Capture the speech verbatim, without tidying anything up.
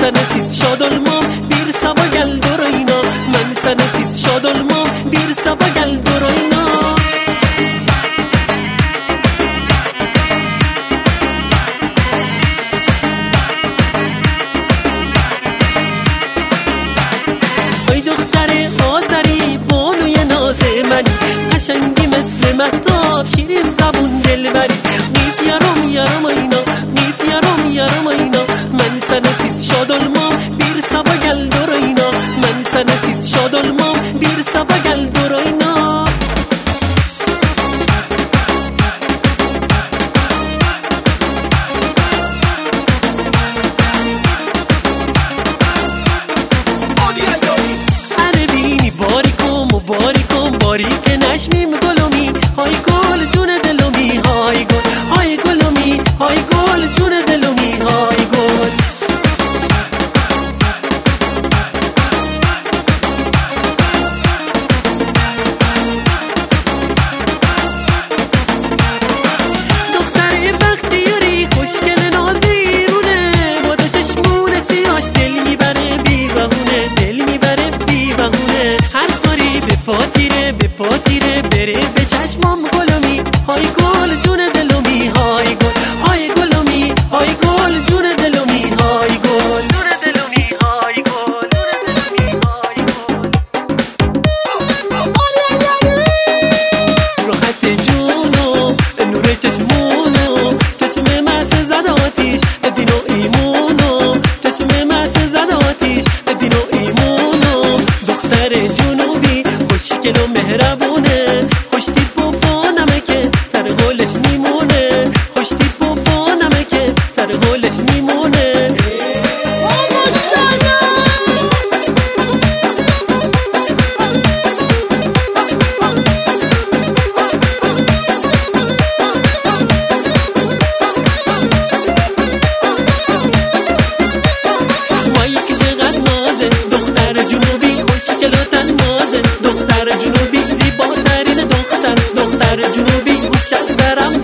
senesiz şad olmam, bir sabah gel durayna. Ben senesiz şad olmam, bir sabah gel durayna. Ay دختر آذری بانوی ناز منی، قشنگی مثل مهتاب شیرین زبون دلبری. میز یارم یارم اینا، میز یارم یارم اینا. من senesiz şad olmam, bir sabah gel durayna. Ben senesiz şad olmam, bir sabah gel durayna. باریکم باریک نشمیم گلومی، های گل جون دلومی، های گل های گلومی، های گل جون دلومی، های گل. دختر بختیاری خوشگل نازیرونه، با دو چشمون سیاش دل میبره بی بهونه، دل میبره بی بهونه. هر خوری به پاتیره به پاتیره بره به چشمام گلومی، های گل جون دلومی، های گل های گلومی، های گل جون دلومی، های گل جون دلومی، های گل رو خط جونو نور چشمونو، چشم مست زد آتیش دین و ایمونو، چشم مست زد آتیش دین و ایمونو. دختر جنوبی خوشگل و مهربونه، خوش تیپ و با نمکه سر گلش میمونه، خوش تیپ و با نمکه سر گلش میمونه. وای که چقدر نازه دختر جنوبی، خوشگل و تنازه دختر جنوبی، زیباترین دختر دختر جنوبی. گوش از سرم